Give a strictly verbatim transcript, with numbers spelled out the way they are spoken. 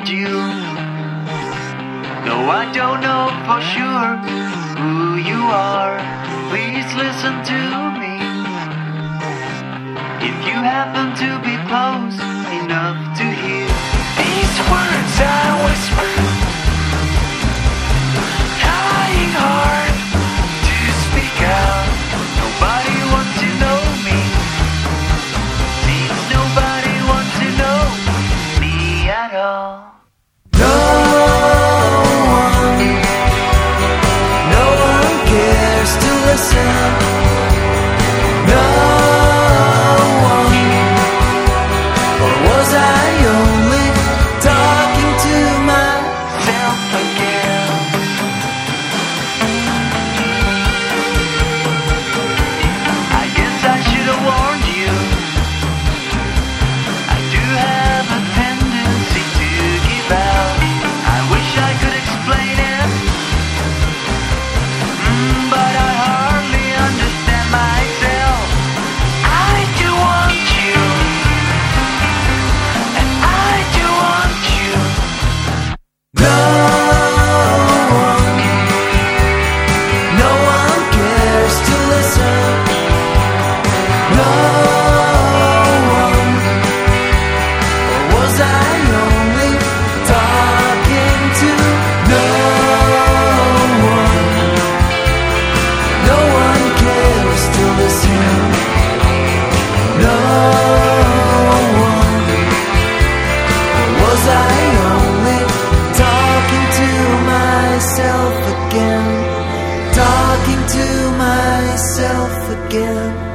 warned you. No, I don't know for sure who you are. Please listen to me. If you happen to be close enough to hear these words I whisper, trying hard to speak out. Nobody wants to know me. Seems nobody wants to know me at all. No one, no one cares to listen. No one, or was I only talking to myself again? I guess I should have warned you. I do have a tendency to give out. I wish I could explain it, mm, but I hardly understand myself. I do want you, and I do want you. No one, no one cares to listen. No one, or was I only talking to no one? No one cares to listen. No one, or was I only talking to myself again? Talking to myself again.